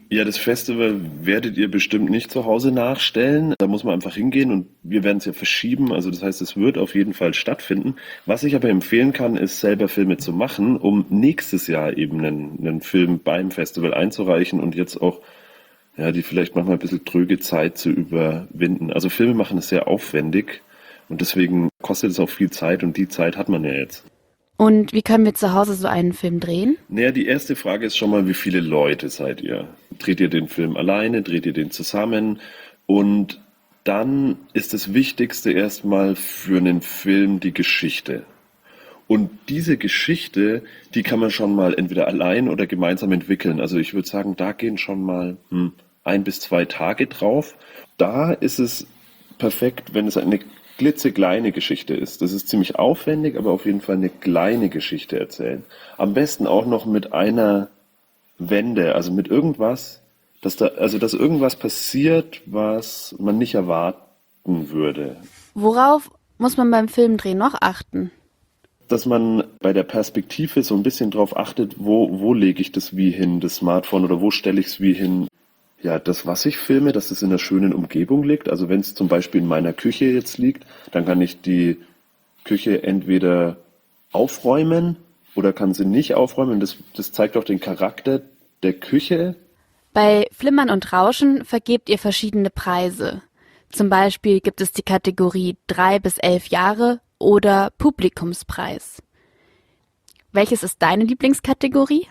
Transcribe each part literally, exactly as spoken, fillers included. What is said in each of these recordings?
Ja, das Festival werdet ihr bestimmt nicht zu Hause nachstellen. Da muss man einfach hingehen und wir werden es ja verschieben. Also das heißt, es wird auf jeden Fall stattfinden. Was ich aber empfehlen kann, ist selber Filme zu machen, um nächstes Jahr eben einen, einen Film beim Festival einzureichen und jetzt auch ja, die vielleicht manchmal ein bisschen tröge Zeit zu überwinden. Also Filme machen ist sehr aufwendig und deswegen kostet es auch viel Zeit und die Zeit hat man ja jetzt. Und wie können wir zu Hause so einen Film drehen? Naja, die erste Frage ist schon mal, wie viele Leute seid ihr? Dreht ihr den Film alleine? Dreht ihr den zusammen? Und dann ist das Wichtigste erstmal für einen Film die Geschichte. Und diese Geschichte, die kann man schon mal entweder allein oder gemeinsam entwickeln. Also ich würde sagen, da gehen schon mal hm, ein bis zwei Tage drauf. Da ist es perfekt, wenn es eine klitzekleine Geschichte ist. Das ist ziemlich aufwendig, aber auf jeden Fall eine kleine Geschichte erzählen. Am besten auch noch mit einer Wende, also mit irgendwas, dass da, also dass irgendwas passiert, was man nicht erwarten würde. Worauf muss man beim Filmdrehen noch achten? Dass man bei der Perspektive so ein bisschen drauf achtet, wo, wo lege ich das wie hin, das Smartphone, oder wo stelle ich es wie hin. Ja, das, was ich filme, dass es in einer schönen Umgebung liegt. Also wenn es zum Beispiel in meiner Küche jetzt liegt, dann kann ich die Küche entweder aufräumen oder kann sie nicht aufräumen. Das, das zeigt auch den Charakter der Küche. Bei Flimmern und Rauschen vergebt ihr verschiedene Preise. Zum Beispiel gibt es die Kategorie drei bis elf Jahre oder Publikumspreis. Welches ist deine Lieblingskategorie?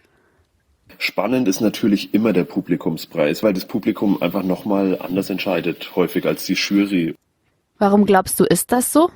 Spannend ist natürlich immer der Publikumspreis, weil das Publikum einfach nochmal anders entscheidet, häufig als die Jury. Warum glaubst du, ist das so?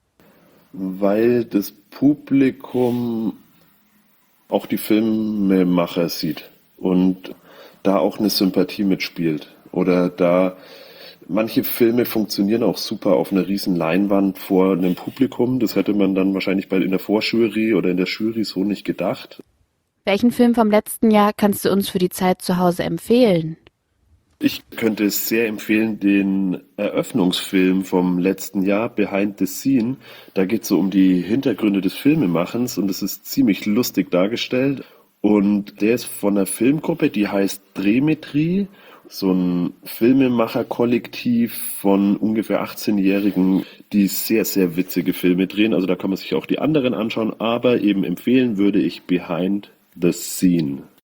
Weil das Publikum auch die Filmemacher sieht und da auch eine Sympathie mitspielt. Oder da manche Filme funktionieren auch super auf einer riesen Leinwand vor einem Publikum. Das hätte man dann wahrscheinlich bei in der Vorjury oder in der Jury so nicht gedacht. Welchen Film vom letzten Jahr kannst du uns für die Zeit zu Hause empfehlen? Ich könnte es sehr empfehlen, den Eröffnungsfilm vom letzten Jahr, Behind the Scene. Da geht es so um die Hintergründe des Filmemachens und es ist ziemlich lustig dargestellt. Und der ist von einer Filmgruppe, die heißt Drehmetrie, so ein Filmemacher-Kollektiv von ungefähr achtzehn-Jährigen, die sehr, sehr witzige Filme drehen. Also da kann man sich auch die anderen anschauen, aber eben empfehlen würde ich Behind the Scene.